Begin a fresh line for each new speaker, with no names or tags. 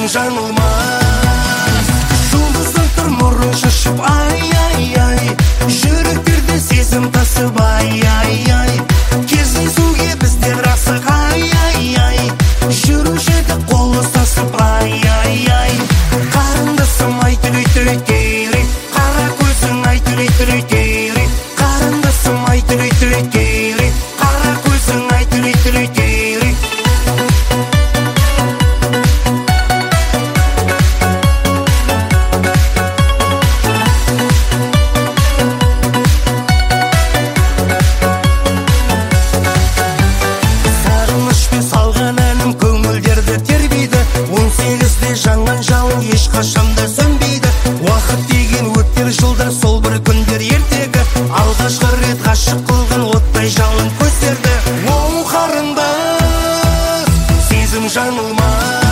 жаңылмас. Жұлдыздың тұр нұрын шашып, ай-ай-ай, жүректерде сезім тасып, ай-ай-ай, кездесуге біздер асық, ай-ай-ай, жүруші едік қол ұстасып, ай-ай-ай. Қарындасым ай түрей-түрей-түрей, қара көзің ай түрей-түрей-түрей, қарындасым ай түрей-түрей-түрей, қара көзің ай түрей-түрей-түрей. Сағынышпен салған әнім көңілдерді тербейді, 18-де жанған жалын ешқашанда сөнбейді. Уақыт деген өтер жылдар, сол бір күндер ертегі, алғашқы рет ғашық қылған оттай жалын көздерді. Оу қарындас, сезім жаңылмас.